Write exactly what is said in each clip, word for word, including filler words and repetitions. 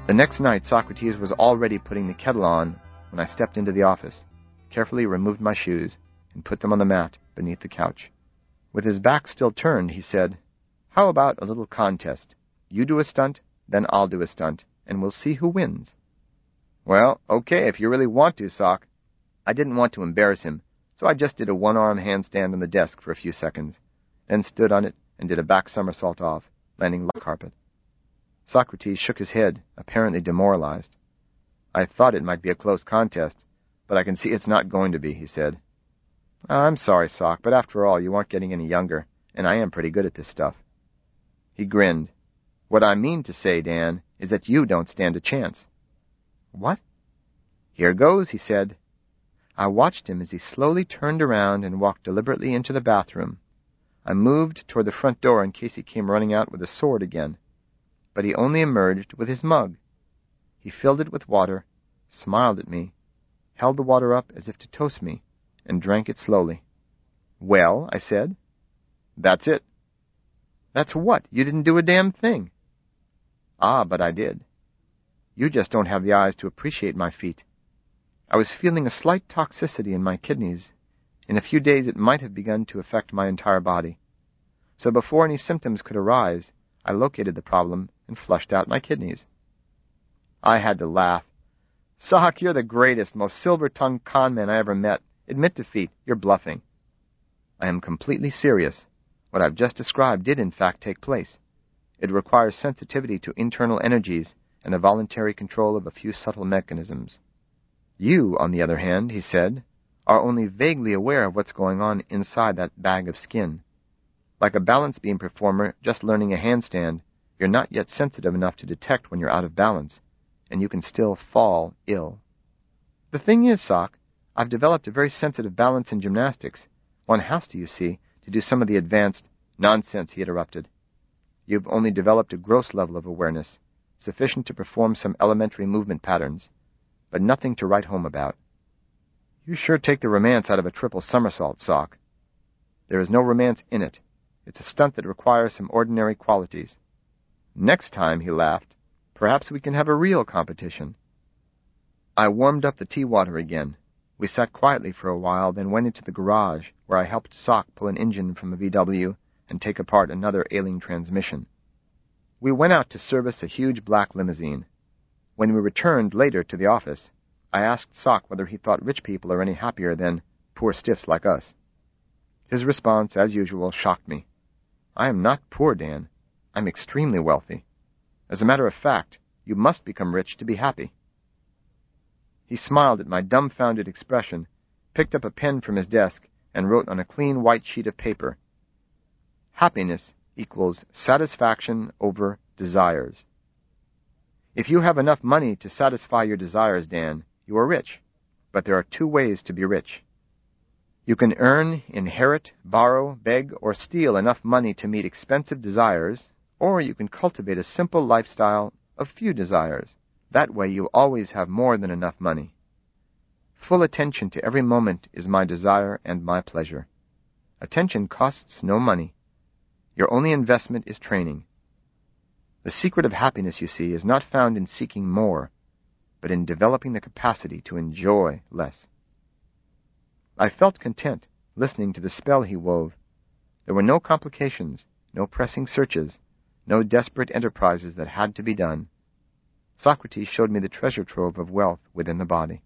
The next night, Socrates was already putting the kettle on when I stepped into the office, carefully removed my shoes, and put them on the mat beneath the couch. With his back still turned, he said, "How about a little contest? You do a stunt, then I'll do a stunt, and we'll see who wins." "Well, okay, if you really want to, Sock." I didn't want to embarrass him, so I just did a one-arm handstand on the desk for a few seconds, then stood on it and did a back somersault off, landing on the carpet. Socrates shook his head, apparently demoralized. "I thought it might be a close contest, but I can see it's not going to be," he said. Oh, "I'm sorry, Sock, but after all, you aren't getting any younger, and I am pretty good at this stuff." He grinned. "What I mean to say, Dan, is that you don't stand a chance." "What?" "Here goes," he said. I watched him as he slowly turned around and walked deliberately into the bathroom. I moved toward the front door in case he came running out with a sword again, but he only emerged with his mug. He filled it with water, smiled at me, held the water up as if to toast me, and drank it slowly. "Well," I said. "That's it." "That's what? You didn't do a damn thing." "Ah, but I did. You just don't have the eyes to appreciate my feat. I was feeling a slight toxicity in my kidneys. In a few days it might have begun to affect my entire body. So before any symptoms could arise, I located the problem and flushed out my kidneys." I had to laugh. "Sock, you're the greatest, most silver-tongued con man I ever met. Admit defeat. You're bluffing." "I am completely serious. What I've just described did in fact take place. It requires sensitivity to internal energies and a voluntary control of a few subtle mechanisms. You, on the other hand," he said, "are only vaguely aware of what's going on inside that bag of skin. Like a balance beam performer just learning a handstand, you're not yet sensitive enough to detect when you're out of balance, and you can still fall ill. The thing is, Sock, I've developed a very sensitive balance in gymnastics. One has to, you see, to do some of the advanced—" "Nonsense," he interrupted. "You've only developed a gross level of awareness, sufficient to perform some elementary movement patterns, but nothing to write home about. You sure take the romance out of a triple somersault, Sock. There is no romance in it. It's a stunt that requires some ordinary qualities. Next time," he laughed, "perhaps we can have a real competition." I warmed up the tea water again. We sat quietly for a while, then went into the garage, where I helped Sock pull an engine from a V W and take apart another ailing transmission. We went out to service a huge black limousine. When we returned later to the office, I asked Sock whether he thought rich people are any happier than poor stiffs like us. His response, as usual, shocked me. "I am not poor, Dan. I'm extremely wealthy. As a matter of fact, you must become rich to be happy." He smiled at my dumbfounded expression, picked up a pen from his desk, and wrote on a clean white sheet of paper, "Happiness equals satisfaction over desires. If you have enough money to satisfy your desires, Dan, you are rich. But there are two ways to be rich. You can earn, inherit, borrow, beg, or steal enough money to meet expensive desires, or you can cultivate a simple lifestyle of few desires. That way you always have more than enough money. Full attention to every moment is my desire and my pleasure. Attention costs no money. Your only investment is training. The secret of happiness, you see, is not found in seeking more, but in developing the capacity to enjoy less." I felt content, listening to the spell he wove. There were no complications, no pressing searches, no desperate enterprises that had to be done. Socrates showed me the treasure trove of wealth within the body.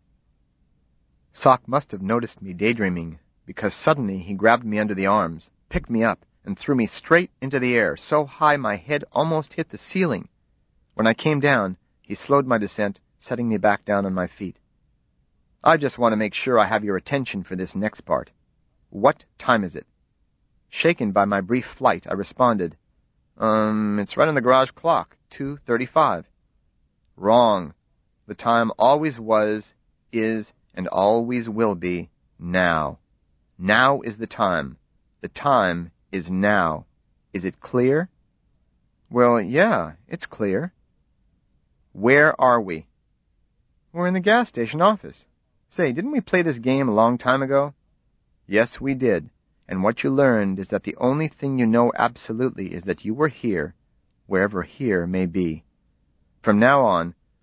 Sock must have noticed me daydreaming, because suddenly he grabbed me under the arms, picked me up, and threw me straight into the air, so high my head almost hit the ceiling. When I came down, he slowed my descent, setting me back down on my feet. "I just want to make sure I have your attention for this next part. What time is it?" Shaken by my brief flight, I responded, Um, it's right on the garage clock, two thirty-five. "Wrong. The time always was, is, and always will be now. Now is the time. The time is now. Is it clear?" "Well, yeah, it's clear." "Where are we?" "We're in the gas station office. Say, didn't we play this game a long time ago?" "Yes, we did. And what you learned is that the only thing you know absolutely is that you were here, wherever here may be. From now on,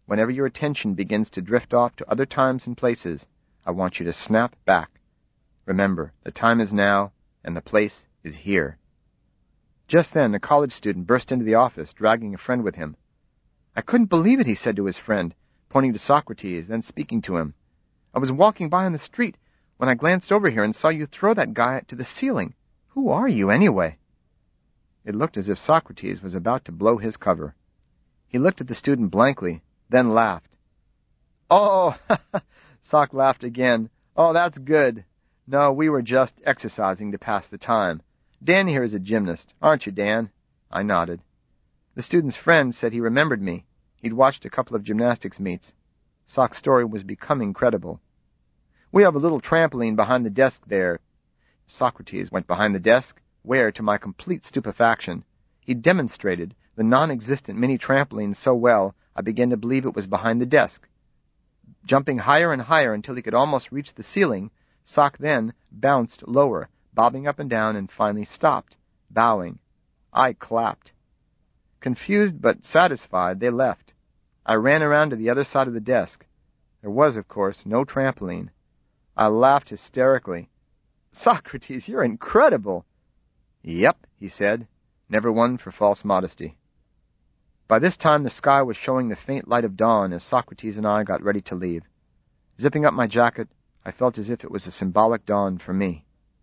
whenever your attention begins to drift off to other times and places, I want you to snap back. Remember, the time is now, and the place is here. Just then, a college student burst into the office, dragging a friend with him. I couldn't believe it, he said to his friend, pointing to Socrates, then speaking to him. I was walking by on the street when I glanced over here and saw you throw that guy to the ceiling. Who are you, anyway? It looked as if Socrates was about to blow his cover. He looked at the student blankly, then laughed. Oh, Soc laughed again. Oh, that's good. No, we were just exercising to pass the time. Dan here is a gymnast, aren't you, Dan? I nodded. The student's friend said he remembered me. He'd watched a couple of gymnastics meets. Soc's story was becoming credible. We have a little trampoline behind the desk there. Socrates went behind the desk, where, to my complete stupefaction, he demonstrated the non-existent mini trampoline so well I began to believe it was behind the desk. Jumping higher and higher until he could almost reach the ceiling, Soc then bounced lower, bobbing up and down, and finally stopped, bowing. I clapped. Confused but satisfied, they left. I ran around to the other side of the desk. There was, of course, no trampoline. I laughed hysterically. Socrates, you're incredible. Yep, he said, never one for false modesty. By this time the sky was showing the faint light of dawn as Socrates and I got ready to leave. Zipping up my jacket, I felt as if it was a symbolic dawn for me.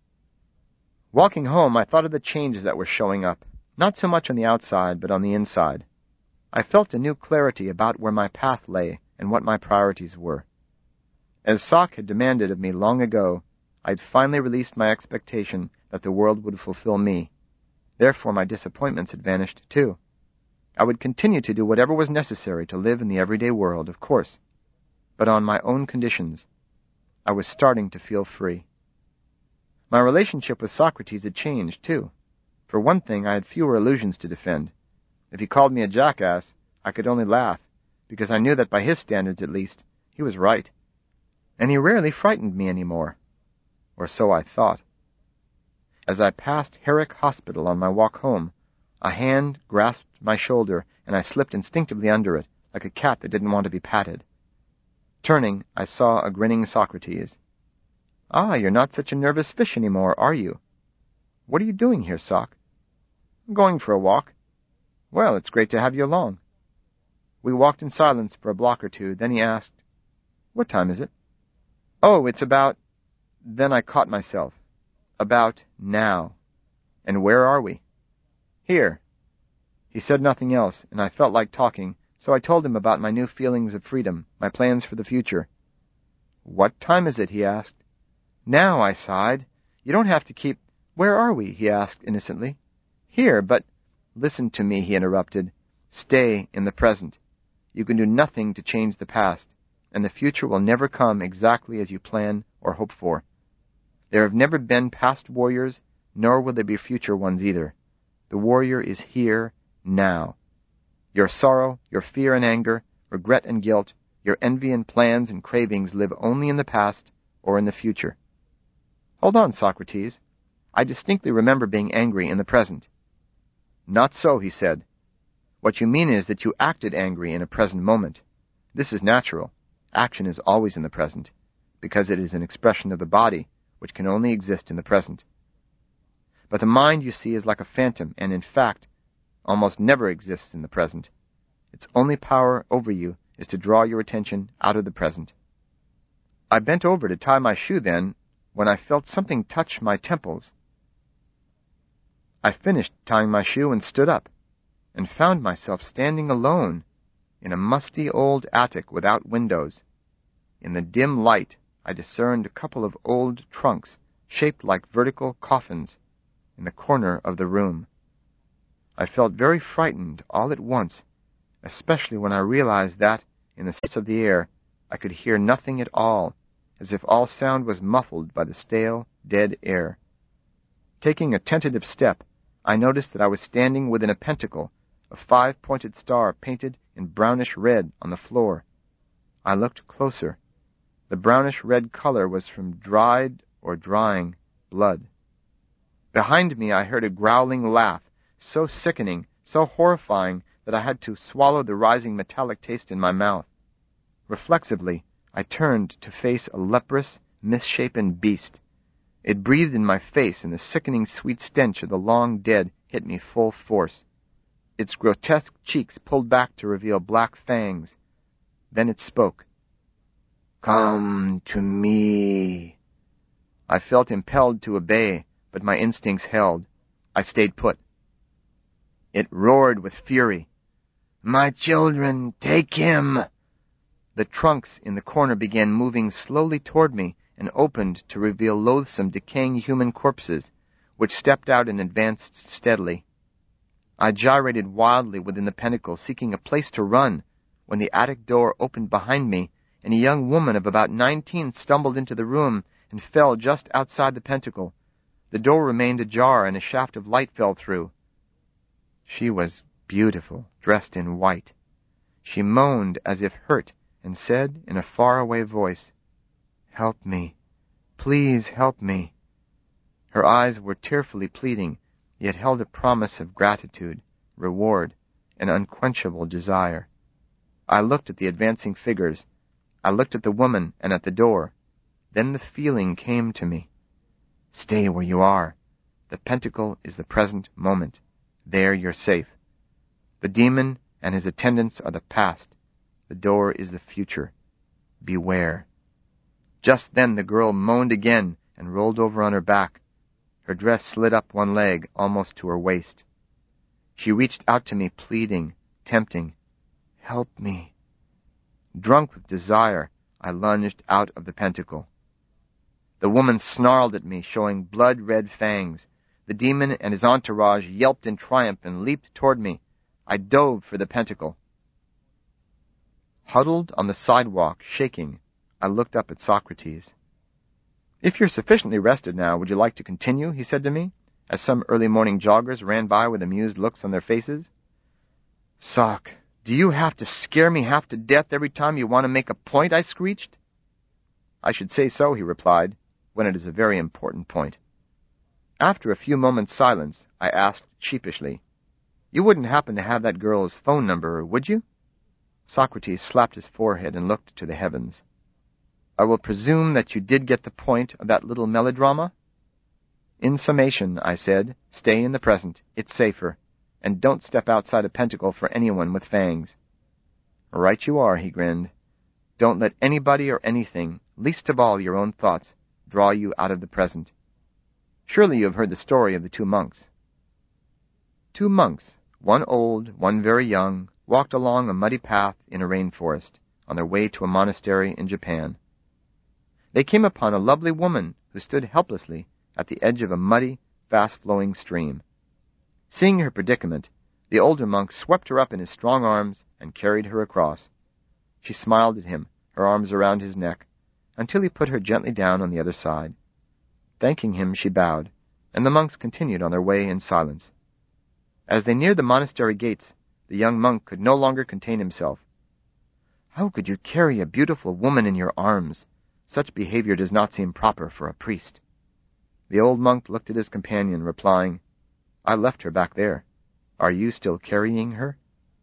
Walking home, I thought of the changes that were showing up, not so much on the outside, but on the inside. I felt a new clarity about where my path lay and what my priorities were. As Soc had demanded of me long ago, I had finally released my expectation that the world would fulfill me. Therefore, my disappointments had vanished, too. I would continue to do whatever was necessary to live in the everyday world, of course, but on my own conditions. I was starting to feel free. My relationship with Socrates had changed, too. For one thing, I had fewer illusions to defend. If he called me a jackass, I could only laugh, because I knew that by his standards, at least, he was right. And he rarely frightened me any more. Or so I thought. As I passed Herrick Hospital on my walk home, a hand grasped my shoulder, and I slipped instinctively under it, like a cat that didn't want to be patted. Turning, I saw a grinning Socrates. Ah, you're not such a nervous fish anymore, are you? What are you doing here, Soc? I'm going for a walk. Well, it's great to have you along. We walked in silence for a block or two, then he asked, What time is it? Oh, it's about... Then I caught myself. About now. And where are we? Here. He said nothing else, and I felt like talking, so I told him about my new feelings of freedom, my plans for the future. What time is it? He asked. Now, I sighed. You don't have to keep... Where are we? He asked innocently. Here, but... Listen to me, he interrupted. Stay in the present. You can do nothing to change the past, and the future will never come exactly as you plan or hope for. There have never been past warriors, nor will there be future ones either. The warrior is here, now. Your sorrow, your fear and anger, regret and guilt, your envy and plans and cravings live only in the past or in the future. Hold on, Socrates. I distinctly remember being angry in the present. Not so, he said. What you mean is that you acted angry in a present moment. This is natural. Action is always in the present, because it is an expression of the body, which can only exist in the present. But the mind, you see, is like a phantom, and in fact, almost never exists in the present. Its only power over you is to draw your attention out of the present. I bent over to tie my shoe then, when I felt something touch my temples. I finished tying my shoe and stood up, and found myself standing alone in a musty old attic without windows. In the dim light, I discerned a couple of old trunks, shaped like vertical coffins, in the corner of the room. I felt very frightened all at once, especially when I realized that, in the sense of the air, I could hear nothing at all, as if all sound was muffled by the stale, dead air. Taking a tentative step, I noticed that I was standing within a pentacle, a five-pointed star painted in brownish red on the floor. I looked closer. The brownish-red color was from dried or drying blood. Behind me I heard a growling laugh, so sickening, so horrifying, that I had to swallow the rising metallic taste in my mouth. Reflexively, I turned to face a leprous, misshapen beast. It breathed in my face, and the sickening sweet stench of the long dead hit me full force. Its grotesque cheeks pulled back to reveal black fangs. Then it spoke. "Come to me." I felt impelled to obey, but my instincts held. I stayed put. It roared with fury. "My children, take him!" The trunks in the corner began moving slowly toward me and opened to reveal loathsome, decaying human corpses, which stepped out and advanced steadily. I gyrated wildly within the pentacle, seeking a place to run, when the attic door opened behind me, and a young woman of about nineteen stumbled into the room and fell just outside the pentacle. The door remained ajar, and a shaft of light fell through. She was beautiful, dressed in white. She moaned as if hurt, and said in a faraway voice, "Help me. Please help me." Her eyes were tearfully pleading, yet held a promise of gratitude, reward, and unquenchable desire. I looked at the advancing figures. I looked at the woman and at the door. Then the feeling came to me. Stay where you are. The pentacle is the present moment. There you're safe. The demon and his attendants are the past. The door is the future. Beware. Just then the girl moaned again and rolled over on her back. Her dress slid up one leg, almost to her waist. She reached out to me, pleading, tempting. "Help me." Drunk with desire, I lunged out of the pentacle. The woman snarled at me, showing blood-red fangs. The demon and his entourage yelped in triumph and leaped toward me. I dove for the pentacle. Huddled on the sidewalk, shaking, I looked up at Socrates. "If you're sufficiently rested now, would you like to continue?" he said to me, as some early morning joggers ran by with amused looks on their faces. "Soc, do you have to scare me half to death every time you want to make a point?" I screeched. "I should say so," he replied, "when it is a very important point." After a few moments' silence, I asked sheepishly, "You wouldn't happen to have that girl's phone number, would you?" Socrates slapped his forehead and looked to the heavens. "I will presume that you did get the point of that little melodrama?" "In summation," I said, "stay in the present. It's safer. And don't step outside a pentacle for anyone with fangs." "Right you are," he grinned. "Don't let anybody or anything, least of all your own thoughts, draw you out of the present. Surely you have heard the story of the two monks." Two monks, one old, one very young, walked along a muddy path in a rainforest, on their way to a monastery in Japan. They came upon a lovely woman who stood helplessly at the edge of a muddy, fast-flowing stream. Seeing her predicament, the older monk swept her up in his strong arms and carried her across. She smiled at him, her arms around his neck, until he put her gently down on the other side. Thanking him, she bowed, and the monks continued on their way in silence. As they neared the monastery gates, the young monk could no longer contain himself. "How could you carry a beautiful woman in your arms? Such behavior does not seem proper for a priest." The old monk looked at his companion, replying, "I left her back there. Are you still carrying her?"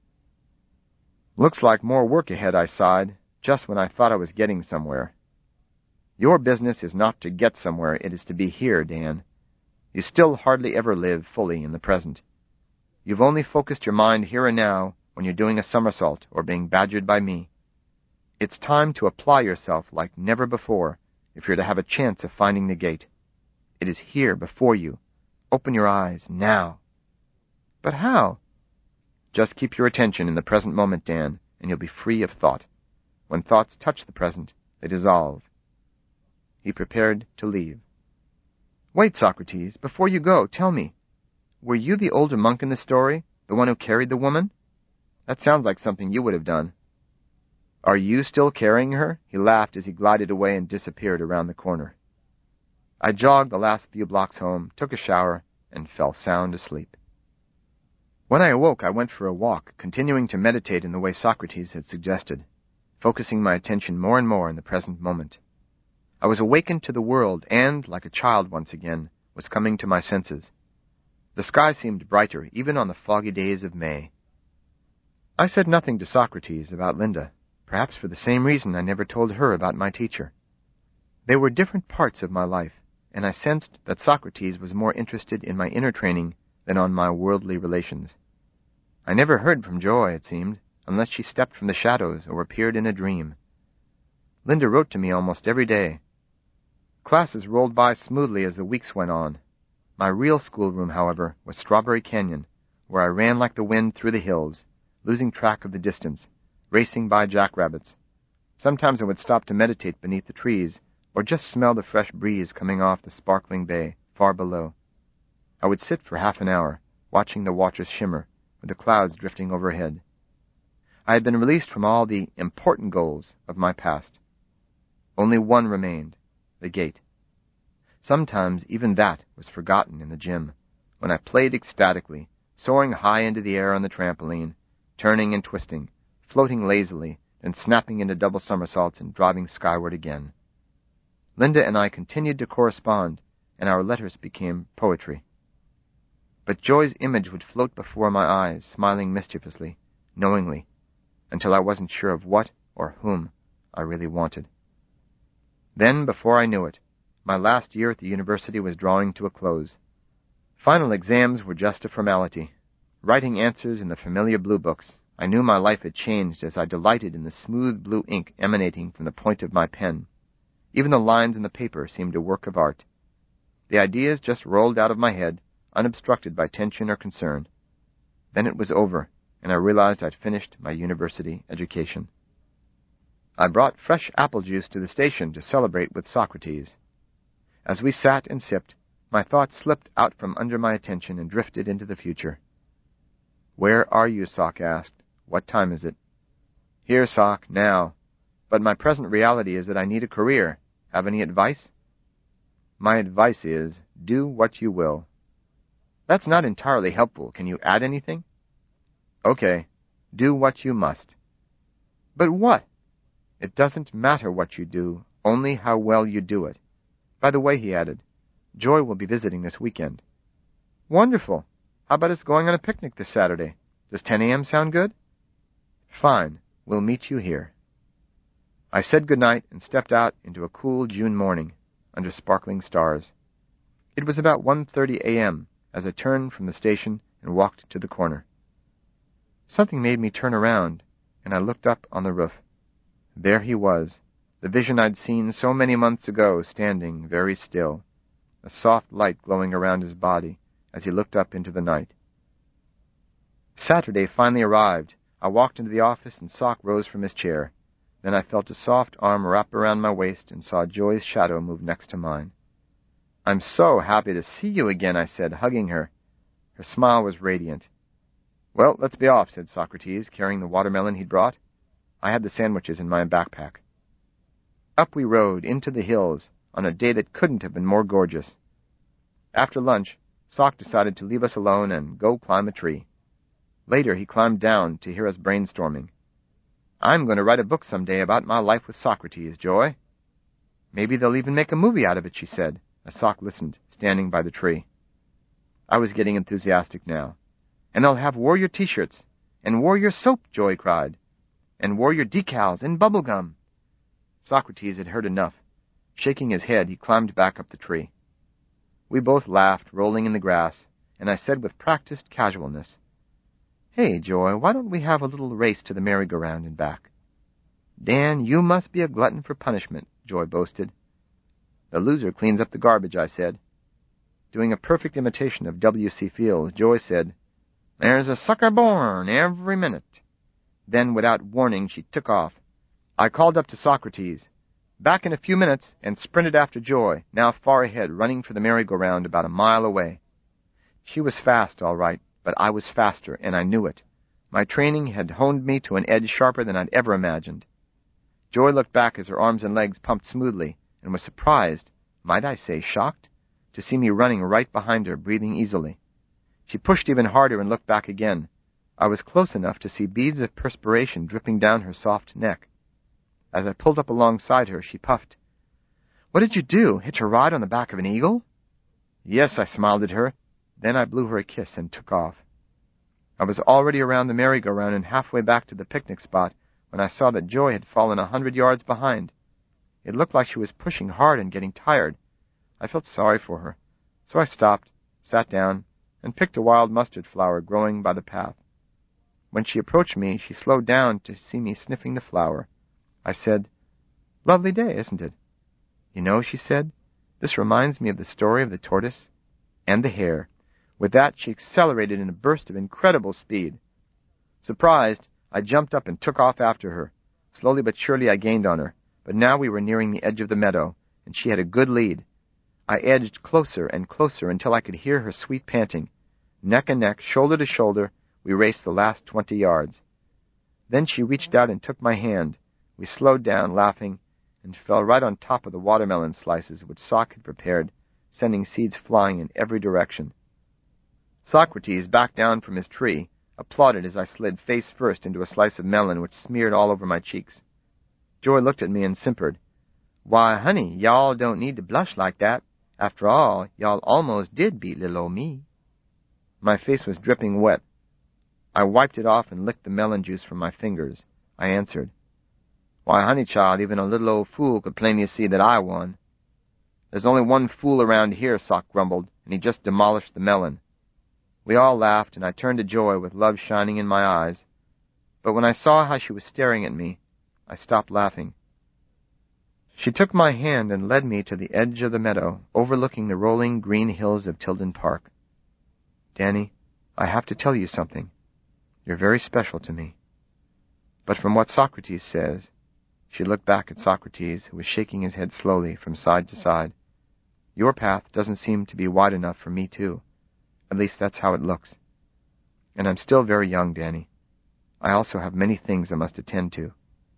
"Looks like more work ahead," I sighed, just when I thought I was getting somewhere. "Your business is not to get somewhere, it is to be here, Dan. You still hardly ever live fully in the present. You've only focused your mind here and now when you're doing a somersault or being badgered by me. It's time to apply yourself like never before if you're to have a chance of finding the gate. It is here before you. Open your eyes, now." "But how?" "Just keep your attention in the present moment, Dan, and you'll be free of thought. When thoughts touch the present, they dissolve." He prepared to leave. "Wait, Socrates, before you go, tell me, were you the older monk in the story, the one who carried the woman? That sounds like something you would have done." "Are you still carrying her?" He laughed as he glided away and disappeared around the corner. I jogged the last few blocks home, took a shower, and fell sound asleep. When I awoke, I went for a walk, continuing to meditate in the way Socrates had suggested, focusing my attention more and more in the present moment. I was awakened to the world and, like a child once again, was coming to my senses. The sky seemed brighter, even on the foggy days of May. I said nothing to Socrates about Linda. Perhaps for the same reason I never told her about my teacher. They were different parts of my life, and I sensed that Socrates was more interested in my inner training than on my worldly relations. I never heard from Joy, it seemed, unless she stepped from the shadows or appeared in a dream. Linda wrote to me almost every day. Classes rolled by smoothly as the weeks went on. My real schoolroom, however, was Strawberry Canyon, where I ran like the wind through the hills, losing track of the distance, racing by jackrabbits. Sometimes I would stop to meditate beneath the trees, or just smell the fresh breeze coming off the sparkling bay far below. I would sit for half an hour, watching the waters shimmer, with the clouds drifting overhead. I had been released from all the important goals of my past. Only one remained, the gate. Sometimes even that was forgotten in the gym, when I played ecstatically, soaring high into the air on the trampoline, turning and twisting, floating lazily, then snapping into double somersaults and driving skyward again. Linda and I continued to correspond, and our letters became poetry. But Joy's image would float before my eyes, smiling mischievously, knowingly, until I wasn't sure of what or whom I really wanted. Then, before I knew it, my last year at the university was drawing to a close. Final exams were just a formality. Writing answers in the familiar blue books, I knew my life had changed as I delighted in the smooth blue ink emanating from the point of my pen. Even the lines in the paper seemed a work of art. The ideas just rolled out of my head, unobstructed by tension or concern. Then it was over, and I realized I'd finished my university education. I brought fresh apple juice to the station to celebrate with Socrates. As we sat and sipped, my thoughts slipped out from under my attention and drifted into the future. "Where are you?" Sock asked. "What time is it?" "Here, Sock, now. But my present reality is that I need a career. Have any advice?" "My advice is, do what you will." "That's not entirely helpful. Can you add anything?" "Okay. Do what you must." "But what?" "It doesn't matter what you do, only how well you do it. By the way," he added, "Joy will be visiting this weekend." "Wonderful. How about us going on a picnic this Saturday? Does ten a.m. sound good?" "Fine. We'll meet you here." I said goodnight and stepped out into a cool June morning, under sparkling stars. It was about one thirty a.m. as I turned from the station and walked to the corner. Something made me turn around, and I looked up on the roof. There he was, the vision I'd seen so many months ago, standing very still, a soft light glowing around his body as he looked up into the night. Saturday finally arrived. I walked into the office and Sock rose from his chair. Then I felt a soft arm wrap around my waist and saw Joy's shadow move next to mine. "I'm so happy to see you again," I said, hugging her. Her smile was radiant. "Well, let's be off," said Socrates, carrying the watermelon he'd brought. I had the sandwiches in my backpack. Up we rode, into the hills, on a day that couldn't have been more gorgeous. After lunch, Sock decided to leave us alone and go climb a tree. Later, he climbed down to hear us brainstorming. "I'm going to write a book someday about my life with Socrates, Joy." "Maybe they'll even make a movie out of it," she said, as Sock listened, standing by the tree. I was getting enthusiastic now. "And they'll have Warrior t-shirts, and Warrior soap," Joy cried, "and Warrior decals and bubble gum." Socrates had heard enough. Shaking his head, he climbed back up the tree. We both laughed, rolling in the grass, and I said with practiced casualness, "Hey, Joy, why don't we have a little race to the merry-go-round and back?" "Dan, you must be a glutton for punishment," Joy boasted. "The loser cleans up the garbage," I said. Doing a perfect imitation of W C Fields, Joy said, "There's a sucker born every minute." Then, without warning, she took off. I called up to Socrates, "Back in a few minutes," and sprinted after Joy, now far ahead, running for the merry-go-round about a mile away. She was fast, all right, but I was faster, and I knew it. My training had honed me to an edge sharper than I'd ever imagined. Joy looked back as her arms and legs pumped smoothly, and was surprised, might I say shocked, to see me running right behind her, breathing easily. She pushed even harder and looked back again. I was close enough to see beads of perspiration dripping down her soft neck. As I pulled up alongside her, she puffed. "What did you do? Hitch a ride on the back of an eagle?" "Yes," I smiled at her. Then I blew her a kiss and took off. I was already around the merry-go-round and halfway back to the picnic spot when I saw that Joy had fallen a hundred yards behind. It looked like she was pushing hard and getting tired. I felt sorry for her, so I stopped, sat down, and picked a wild mustard flower growing by the path. When she approached me, she slowed down to see me sniffing the flower. I said, "Lovely day, isn't it?" "You know," she said, "this reminds me of the story of the tortoise and the hare." With that, she accelerated in a burst of incredible speed. Surprised, I jumped up and took off after her. Slowly but surely I gained on her, but now we were nearing the edge of the meadow, and she had a good lead. I edged closer and closer until I could hear her sweet panting. Neck and neck, shoulder to shoulder, we raced the last twenty yards. Then she reached out and took my hand. We slowed down, laughing, and fell right on top of the watermelon slices which Sock had prepared, sending seeds flying in every direction. Socrates, back down from his tree, applauded as I slid face first into a slice of melon which smeared all over my cheeks. Joy looked at me and simpered. "Why, honey, y'all don't need to blush like that. After all, y'all almost did beat little old me." My face was dripping wet. I wiped it off and licked the melon juice from my fingers. I answered, "Why, honey child, even a little old fool could plainly see that I won." "There's only one fool around here," Sock grumbled, and he just demolished the melon. We all laughed, and I turned to Joy with love shining in my eyes. But when I saw how she was staring at me, I stopped laughing. She took my hand and led me to the edge of the meadow, overlooking the rolling green hills of Tilden Park. "Danny, I have to tell you something. You're very special to me. But from what Socrates says," she looked back at Socrates, who was shaking his head slowly from side to side, "your path doesn't seem to be wide enough for me, too. At least that's how it looks. And I'm still very young, Danny. I also have many things I must attend to."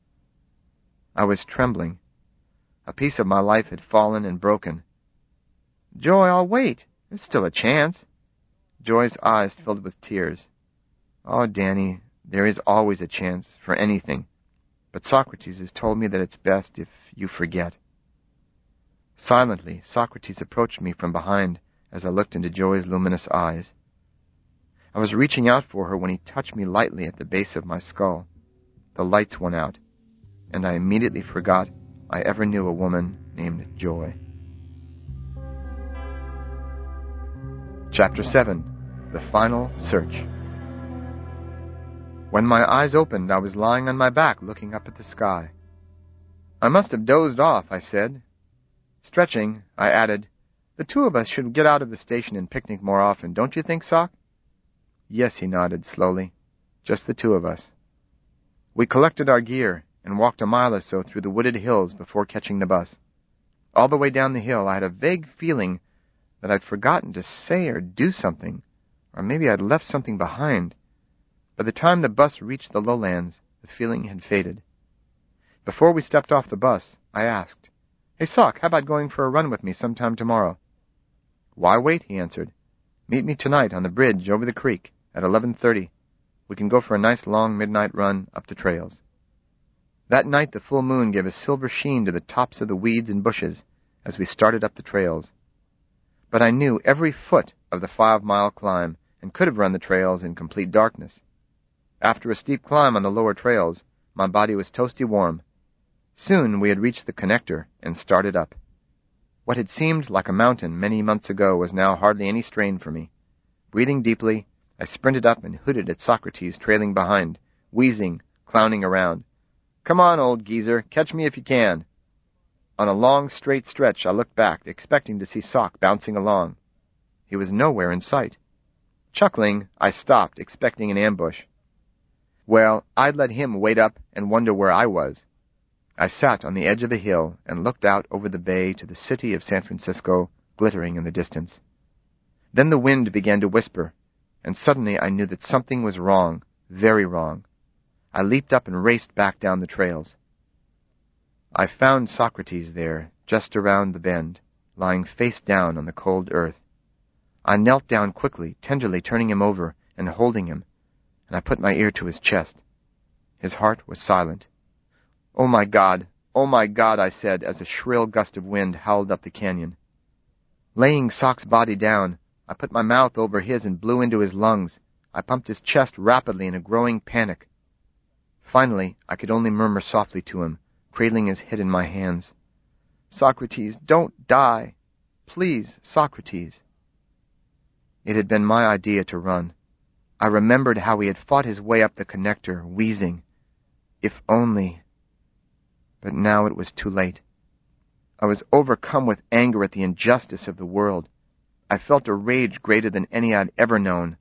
I was trembling. A piece of my life had fallen and broken. "Joy, I'll wait. There's still a chance." Joy's eyes filled with tears. "Oh, Danny, there is always a chance for anything. But Socrates has told me that it's best if you forget." Silently, Socrates approached me from behind as I looked into Joy's luminous eyes. I was reaching out for her when he touched me lightly at the base of my skull. The lights went out, and I immediately forgot I ever knew a woman named Joy. Chapter seven. The Final Search. When my eyes opened, I was lying on my back looking up at the sky. "I must have dozed off," I said. Stretching, I added, "The two of us should get out of the station and picnic more often, don't you think, Sock?" "Yes," he nodded slowly. "Just the two of us." We collected our gear and walked a mile or so through the wooded hills before catching the bus. All the way down the hill, I had a vague feeling that I'd forgotten to say or do something, or maybe I'd left something behind. By the time the bus reached the lowlands, the feeling had faded. Before we stepped off the bus, I asked, "Hey, Sock, how about going for a run with me sometime tomorrow?" "Why wait?" he answered. "Meet me tonight on the bridge over the creek at eleven thirty. We can go for a nice long midnight run up the trails." That night the full moon gave a silver sheen to the tops of the weeds and bushes as we started up the trails. But I knew every foot of the five-mile climb and could have run the trails in complete darkness. After a steep climb on the lower trails, my body was toasty warm. Soon we had reached the connector and started up. What had seemed like a mountain many months ago was now hardly any strain for me. Breathing deeply, I sprinted up and hooted at Socrates trailing behind, wheezing, clowning around. "Come on, old geezer, catch me if you can." On a long, straight stretch, I looked back, expecting to see Sock bouncing along. He was nowhere in sight. Chuckling, I stopped, expecting an ambush. Well, I'd let him wait up and wonder where I was. I sat on the edge of a hill and looked out over the bay to the city of San Francisco glittering in the distance. Then the wind began to whisper, and suddenly I knew that something was wrong, very wrong. I leaped up and raced back down the trails. I found Socrates there, just around the bend, lying face down on the cold earth. I knelt down quickly, tenderly turning him over and holding him, and I put my ear to his chest. His heart was silent. "Oh, my God! Oh, my God!" I said as a shrill gust of wind howled up the canyon. Laying Sock's body down, I put my mouth over his and blew into his lungs. I pumped his chest rapidly in a growing panic. Finally, I could only murmur softly to him, cradling his head in my hands, "Socrates, don't die! Please, Socrates!" It had been my idea to run. I remembered how he had fought his way up the connector, wheezing, "If only..." But now it was too late. I was overcome with anger at the injustice of the world. I felt a rage greater than any I'd ever known.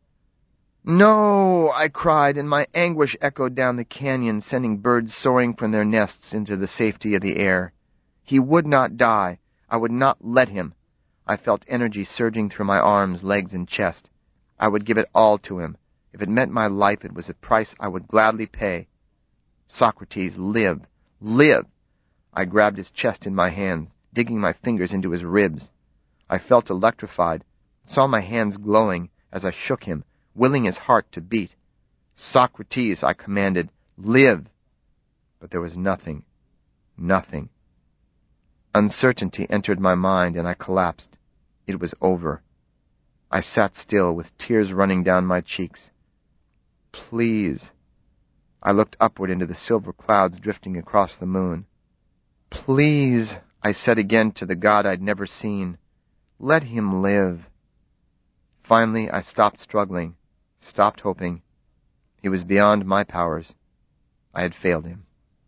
"No!" I cried, and my anguish echoed down the canyon, sending birds soaring from their nests into the safety of the air. He would not die. I would not let him. I felt energy surging through my arms, legs, and chest. I would give it all to him. If it meant my life, it was a price I would gladly pay. Socrates, live! Live! I grabbed his chest in my hands, digging my fingers into his ribs. I felt electrified, saw my hands glowing as I shook him, willing his heart to beat. "Socrates," I commanded, "live!" But there was nothing, nothing. Uncertainty entered my mind, and I collapsed. It was over. I sat still, with tears running down my cheeks. "Please." I looked upward into the silver clouds drifting across the moon. "Please," I said again to the God I'd never seen, "let him live." Finally, I stopped struggling, stopped hoping. He was beyond my powers. I had failed him.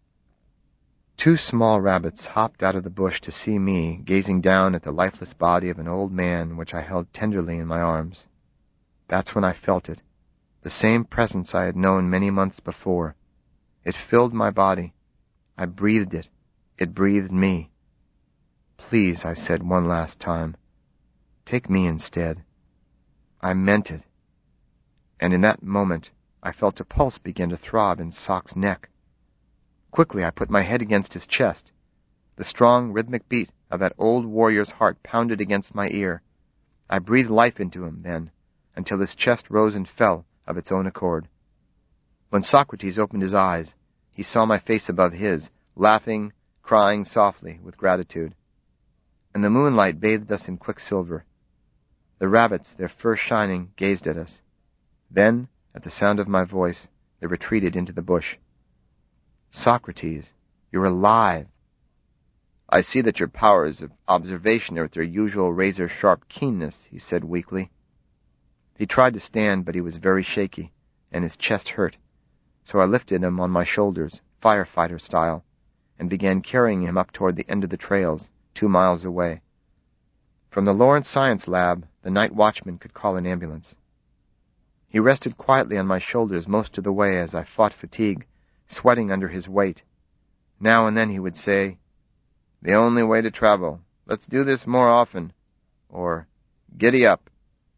Two small rabbits hopped out of the bush to see me, gazing down at the lifeless body of an old man which I held tenderly in my arms. That's when I felt it, the same presence I had known many months before. It filled my body. I breathed it. It breathed me. "Please," I said one last time, "take me instead." I meant it. And in that moment, I felt a pulse begin to throb in Sock's neck. Quickly, I put my head against his chest. The strong, rhythmic beat of that old warrior's heart pounded against my ear. I breathed life into him then, until his chest rose and fell of its own accord. When Socrates opened his eyes, he saw my face above his, laughing, crying softly with gratitude. And the moonlight bathed us in quicksilver. The rabbits, their fur shining, gazed at us. Then, at the sound of my voice, they retreated into the bush. "Socrates, you're alive." "I see that your powers of observation are at their usual razor-sharp keenness," he said weakly. He tried to stand, but he was very shaky, and his chest hurt, so I lifted him on my shoulders, firefighter style, and began carrying him up toward the end of the trails, two miles away. From the Lawrence Science Lab, the night watchman could call an ambulance. He rested quietly on my shoulders most of the way as I fought fatigue, sweating under his weight. Now and then he would say, "The only way to travel. Let's do this more often." Or, "Giddy up."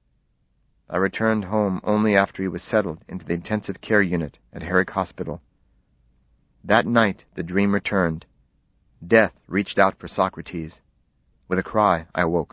I returned home only after he was settled into the intensive care unit at Herrick Hospital. That night, the dream returned. Death reached out for Socrates. With a cry, I woke.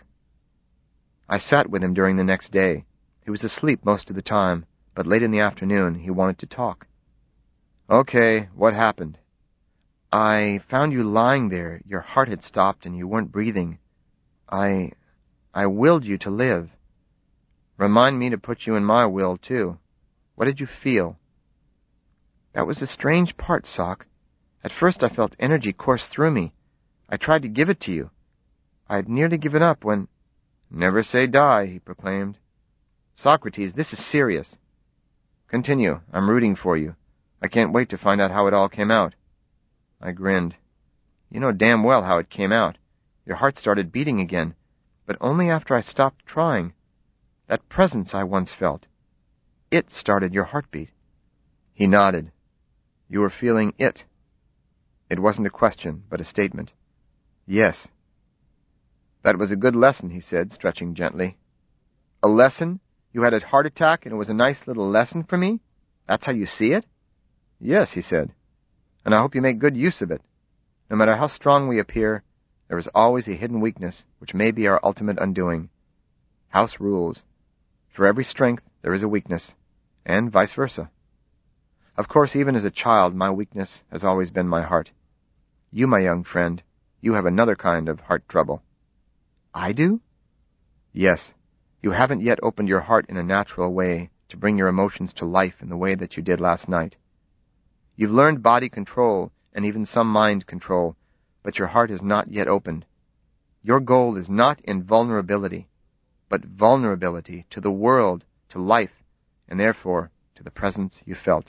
I sat with him during the next day. He was asleep most of the time, but late in the afternoon, he wanted to talk. "Okay, what happened?" "I found you lying there. Your heart had stopped and you weren't breathing. I... I willed you to live." "Remind me to put you in my will, too. What did you feel?" "That was the strange part, Sock. At first I felt energy course through me. I tried to give it to you. I had nearly given up when..." "Never say die," he proclaimed. "Socrates, this is serious." "Continue. I'm rooting for you. I can't wait to find out how it all came out." I grinned. "You know damn well how it came out. Your heart started beating again, but only after I stopped trying. That presence I once felt, it started your heartbeat." He nodded. "You were feeling it." It wasn't a question, but a statement. "Yes." "That was a good lesson," he said, stretching gently. "A lesson? You had a heart attack and it was a nice little lesson for me? That's how you see it?" "Yes," he said, "and I hope you make good use of it. No matter how strong we appear, there is always a hidden weakness which may be our ultimate undoing. House rules. For every strength, there is a weakness, and vice versa. Of course, even as a child, my weakness has always been my heart. You, my young friend, you have another kind of heart trouble." "I do?" "Yes. You haven't yet opened your heart in a natural way to bring your emotions to life in the way that you did last night. You've learned body control and even some mind control, but your heart is not yet opened. Your goal is not invulnerability, but vulnerability to the world, to life, and therefore to the presence you felt.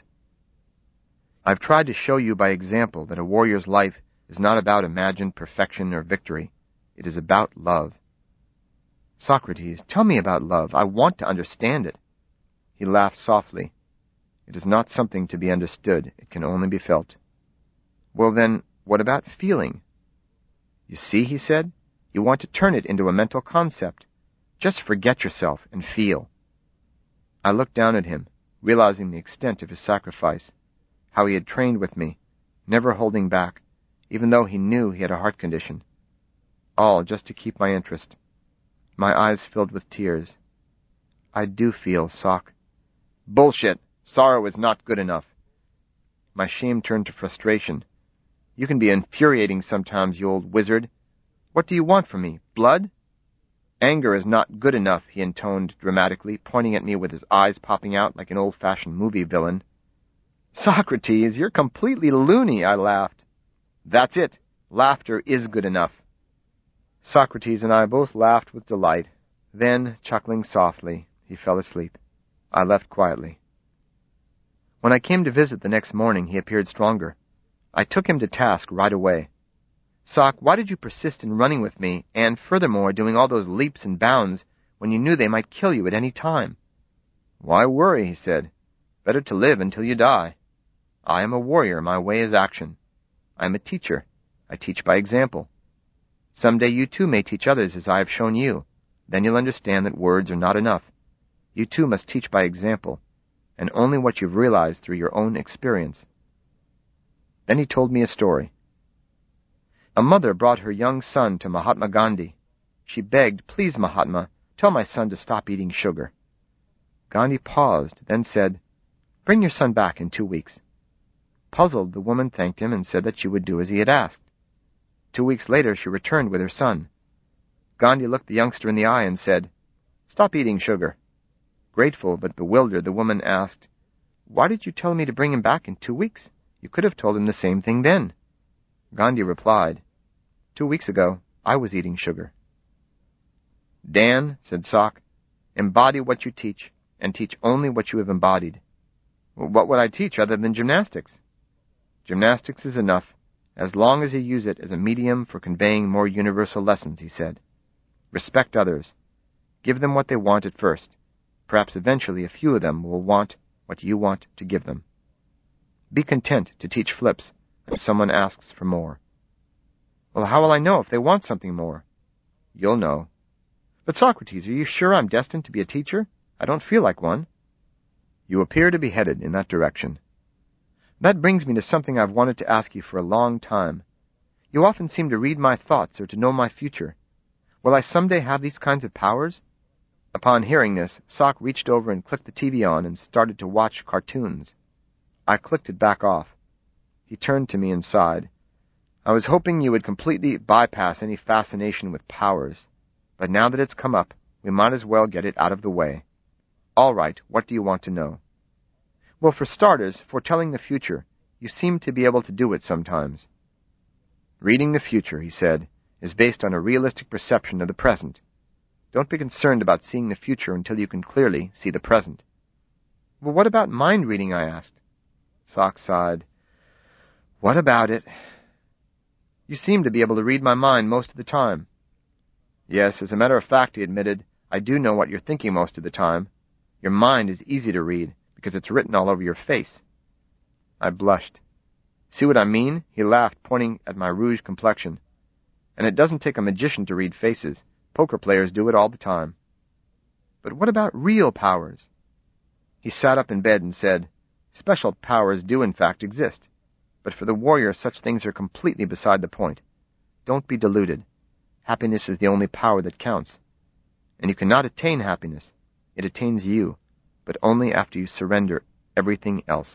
I've tried to show you by example that a warrior's life is not about imagined perfection or victory. It is about love. Socrates, tell me about love. I want to understand it. He laughed softly. It is not something to be understood. It can only be felt. Well then, what about feeling? You see, he said, you want to turn it into a mental concept. Just forget yourself and feel. I looked down at him, realizing the extent of his sacrifice, how he had trained with me, never holding back, even though he knew he had a heart condition. All just to keep my interest. My eyes filled with tears. I do feel, Sock. Bullshit! Sorrow is not good enough. My shame turned to frustration. You can be infuriating sometimes, you old wizard. What do you want from me? Blood? Anger is not good enough, he intoned dramatically, pointing at me with his eyes popping out like an old-fashioned movie villain. Socrates, you're completely loony, I laughed. That's it. Laughter is good enough. Socrates and I both laughed with delight. Then, chuckling softly, he fell asleep. I left quietly. When I came to visit the next morning, he appeared stronger. I took him to task right away. Sock, why did you persist in running with me, and, furthermore, doing all those leaps and bounds when you knew they might kill you at any time? Why worry, he said. Better to live until you die. I am a warrior. My way is action. I am a teacher. I teach by example. Someday you too may teach others as I have shown you. Then you'll understand that words are not enough. You too must teach by example, and only what you've realized through your own experience. Then he told me a story. A mother brought her young son to Mahatma Gandhi. She begged, "Please, Mahatma, tell my son to stop eating sugar." Gandhi paused, then said, "Bring your son back in two weeks." Puzzled, the woman thanked him and said that she would do as he had asked. Two weeks later, she returned with her son. Gandhi looked the youngster in the eye and said, "Stop eating sugar." Grateful but bewildered, the woman asked, "Why did you tell me to bring him back in two weeks? You could have told him the same thing then." Gandhi replied, "Two weeks ago, I was eating sugar." Dan, said Sock, embody what you teach, and teach only what you have embodied. Well, what would I teach other than gymnastics? Gymnastics is enough, as long as you use it as a medium for conveying more universal lessons, he said. Respect others. Give them what they want at first. Perhaps eventually a few of them will want what you want to give them. Be content to teach flips if someone asks for more. Well, how will I know if they want something more? You'll know. But Socrates, are you sure I'm destined to be a teacher? I don't feel like one. You appear to be headed in that direction. That brings me to something I've wanted to ask you for a long time. You often seem to read my thoughts or to know my future. Will I someday have these kinds of powers? Upon hearing this, Sock reached over and clicked the T V on and started to watch cartoons. I clicked it back off. He turned to me and sighed. I was hoping you would completely bypass any fascination with powers, but now that it's come up, we might as well get it out of the way. All right, what do you want to know? Well, for starters, foretelling the future, you seem to be able to do it sometimes. Reading the future, he said, is based on a realistic perception of the present. Don't be concerned about seeing the future until you can clearly see the present. Well, what about mind reading, I asked. Sock sighed. What about it? You seem to be able to read my mind most of the time. Yes, as a matter of fact, he admitted, I do know what you're thinking most of the time. Your mind is easy to read, because it's written all over your face. I blushed. See what I mean? He laughed, pointing at my rouge complexion. And it doesn't take a magician to read faces. Poker players do it all the time. But what about real powers? He sat up in bed and said, Special powers do in fact exist. But for the warrior, such things are completely beside the point. Don't be deluded. Happiness is the only power that counts. And you cannot attain happiness. It attains you, but only after you surrender everything else.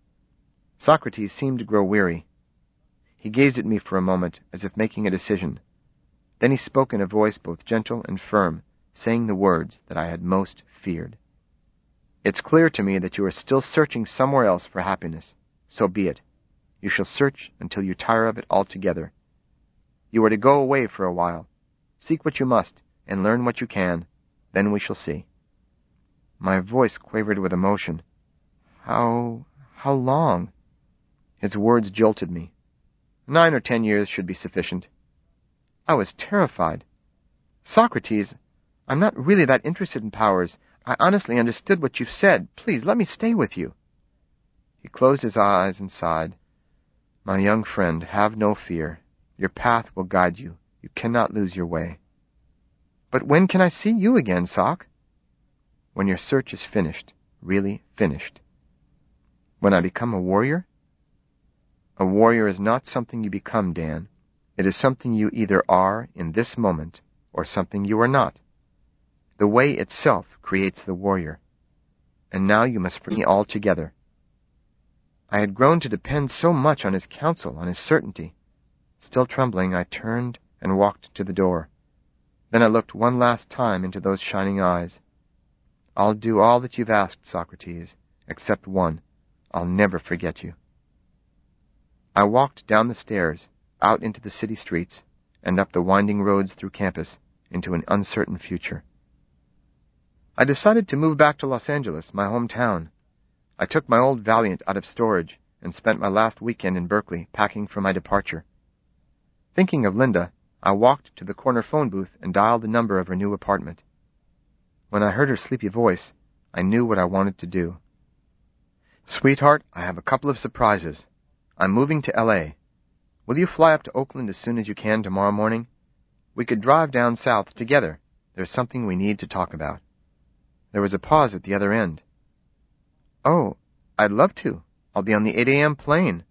Socrates seemed to grow weary. He gazed at me for a moment, as if making a decision. Then he spoke in a voice both gentle and firm, saying the words that I had most feared. It's clear to me that you are still searching somewhere else for happiness, so be it. You shall search until you tire of it altogether. You are to go away for a while. Seek what you must, and learn what you can. Then we shall see. My voice quavered with emotion. How... how long? His words jolted me. Nine or ten years should be sufficient. I was terrified. Socrates, I'm not really that interested in powers. I honestly understood what you've said. Please, let me stay with you. He closed his eyes and sighed. My young friend, have no fear. Your path will guide you. You cannot lose your way. But when can I see you again, Soc? When your search is finished, really finished. When I become a warrior? A warrior is not something you become, Dan. It is something you either are in this moment or something you are not. The way itself creates the warrior. And now you must bring it all together. I had grown to depend so much on his counsel, on his certainty. Still trembling, I turned and walked to the door. Then I looked one last time into those shining eyes. I'll do all that you've asked, Socrates, except one. I'll never forget you. I walked down the stairs, out into the city streets, and up the winding roads through campus into an uncertain future. I decided to move back to Los Angeles, my hometown. I took my old Valiant out of storage and spent my last weekend in Berkeley packing for my departure. Thinking of Linda, I walked to the corner phone booth and dialed the number of her new apartment. When I heard her sleepy voice, I knew what I wanted to do. Sweetheart, I have a couple of surprises. I'm moving to L A Will you fly up to Oakland as soon as you can tomorrow morning? We could drive down south together. There's something we need to talk about. There was a pause at the other end. Oh, I'd love to. I'll be on the eight a.m. plane.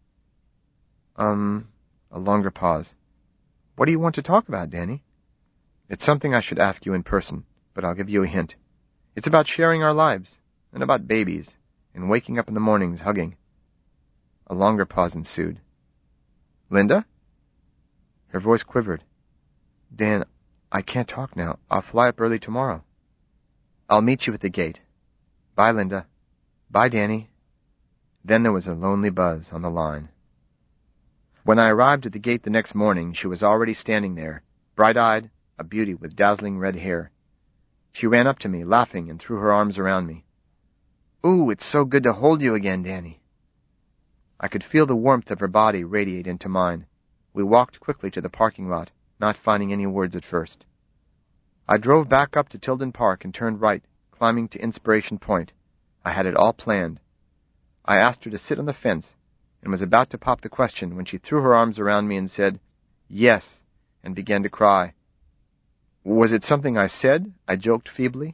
Um, a longer pause. What do you want to talk about, Danny? It's something I should ask you in person, but I'll give you a hint. It's about sharing our lives, and about babies, and waking up in the mornings hugging. A longer pause ensued. Linda? Her voice quivered. Dan, I can't talk now. I'll fly up early tomorrow. I'll meet you at the gate. Bye, Linda. Bye, Danny. Then there was a lonely buzz on the line. When I arrived at the gate the next morning, she was already standing there, bright-eyed, a beauty with dazzling red hair. She ran up to me, laughing, and threw her arms around me. Ooh, it's so good to hold you again, Danny. I could feel the warmth of her body radiate into mine. We walked quickly to the parking lot, not finding any words at first. I drove back up to Tilden Park and turned right, climbing to Inspiration Point. I had it all planned. I asked her to sit on the fence, and was about to pop the question when she threw her arms around me and said, yes, and began to cry. Was it something I said? I joked feebly.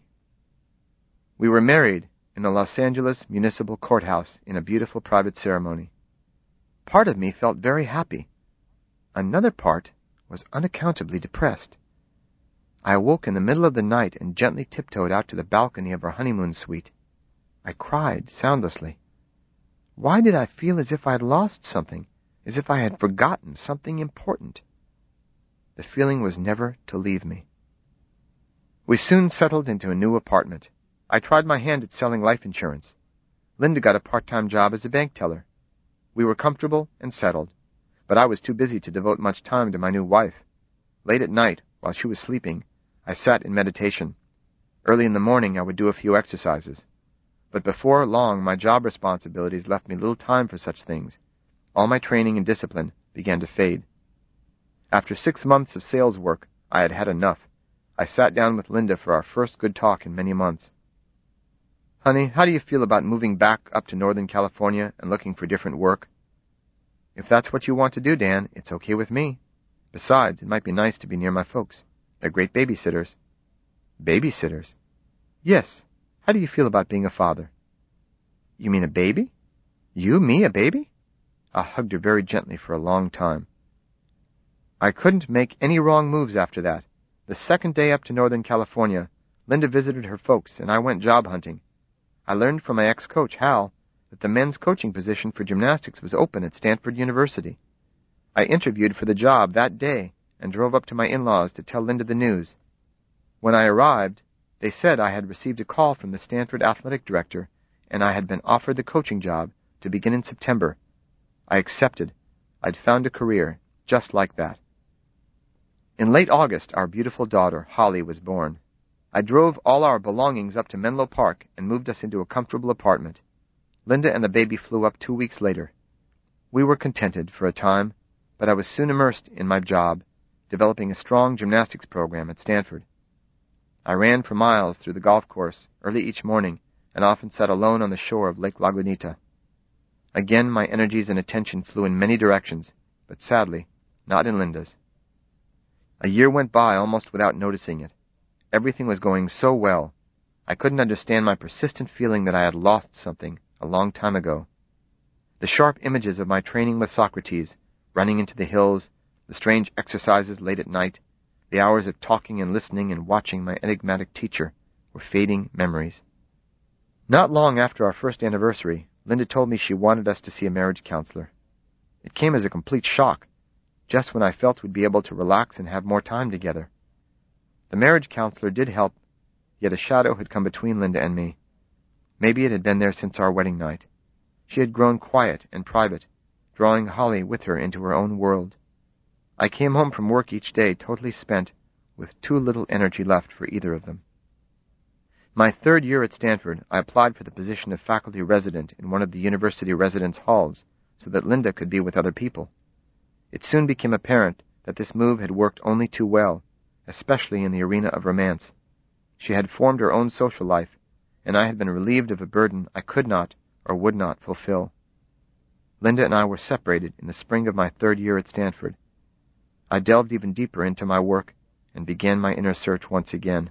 We were married in the Los Angeles Municipal Courthouse in a beautiful private ceremony. Part of me felt very happy. Another part was unaccountably depressed. I awoke in the middle of the night and gently tiptoed out to the balcony of our honeymoon suite. I cried soundlessly. Why did I feel as if I had lost something, as if I had forgotten something important? The feeling was never to leave me. We soon settled into a new apartment. I tried my hand at selling life insurance. Linda got a part-time job as a bank teller. We were comfortable and settled, but I was too busy to devote much time to my new wife. Late at night, while she was sleeping, I sat in meditation. Early in the morning, I would do a few exercises. But before long, my job responsibilities left me little time for such things. All my training and discipline began to fade. After six months of sales work, I had had enough. I sat down with Linda for our first good talk in many months. Honey, how do you feel about moving back up to Northern California and looking for different work? If that's what you want to do, Dan, it's okay with me. Besides, it might be nice to be near my folks. They're great babysitters. Babysitters? Yes. How do you feel about being a father? You mean a baby? You, me, a baby? I hugged her very gently for a long time. I couldn't make any wrong moves after that. The second day up to Northern California, Linda visited her folks, and I went job hunting. I learned from my ex-coach, Hal, that the men's coaching position for gymnastics was open at Stanford University. I interviewed for the job that day and drove up to my in-laws to tell Linda the news. When I arrived, they said I had received a call from the Stanford athletic director, and I had been offered the coaching job to begin in September, I accepted. I'd found a career, just like that. In late August, our beautiful daughter, Holly, was born. I drove all our belongings up to Menlo Park and moved us into a comfortable apartment. Linda and the baby flew up two weeks later. We were contented for a time, but I was soon immersed in my job, developing a strong gymnastics program at Stanford. I ran for miles through the golf course early each morning and often sat alone on the shore of Lake Lagunita. Again, my energies and attention flew in many directions, but sadly, not in Linda's. A year went by almost without noticing it. Everything was going so well. I couldn't understand my persistent feeling that I had lost something a long time ago. The sharp images of my training with Socrates, running into the hills, the strange exercises late at night, the hours of talking and listening and watching my enigmatic teacher, were fading memories. Not long after our first anniversary, Linda told me she wanted us to see a marriage counselor. It came as a complete shock, just when I felt we'd be able to relax and have more time together. The marriage counselor did help, yet a shadow had come between Linda and me. Maybe it had been there since our wedding night. She had grown quiet and private, drawing Holly with her into her own world. I came home from work each day totally spent, with too little energy left for either of them. My third year at Stanford, I applied for the position of faculty resident in one of the university residence halls so that Linda could be with other people. It soon became apparent that this move had worked only too well, especially in the arena of romance. She had formed her own social life, and I had been relieved of a burden I could not or would not fulfill. Linda and I were separated in the spring of my third year at Stanford. I delved even deeper into my work and began my inner search once again.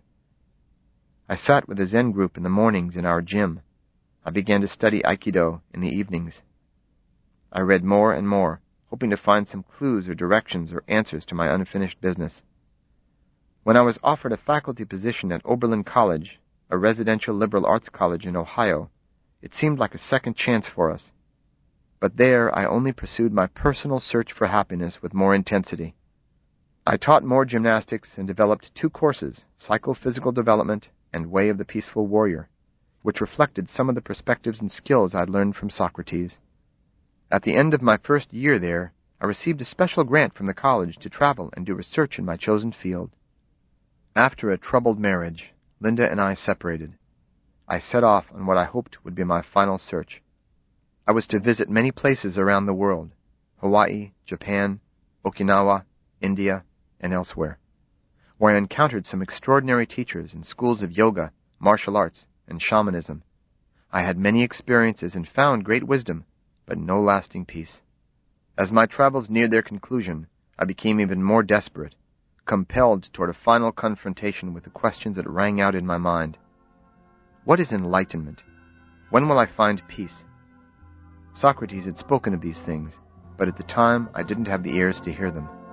I sat with a Zen group in the mornings in our gym. I began to study Aikido in the evenings. I read more and more, hoping to find some clues or directions or answers to my unfinished business. When I was offered a faculty position at Oberlin College, a residential liberal arts college in Ohio, it seemed like a second chance for us. But there I only pursued my personal search for happiness with more intensity. I taught more gymnastics and developed two courses, Psychophysical Development and Way of the Peaceful Warrior, which reflected some of the perspectives and skills I'd learned from Socrates. At the end of my first year there, I received a special grant from the college to travel and do research in my chosen field. After a troubled marriage, Linda and I separated. I set off on what I hoped would be my final search. I was to visit many places around the world, Hawaii, Japan, Okinawa, India, and elsewhere, where I encountered some extraordinary teachers in schools of yoga, martial arts, and shamanism. I had many experiences and found great wisdom, but no lasting peace. As my travels neared their conclusion, I became even more desperate, compelled toward a final confrontation with the questions that rang out in my mind. What is enlightenment? When will I find peace? Socrates had spoken of these things, but at the time I didn't have the ears to hear them.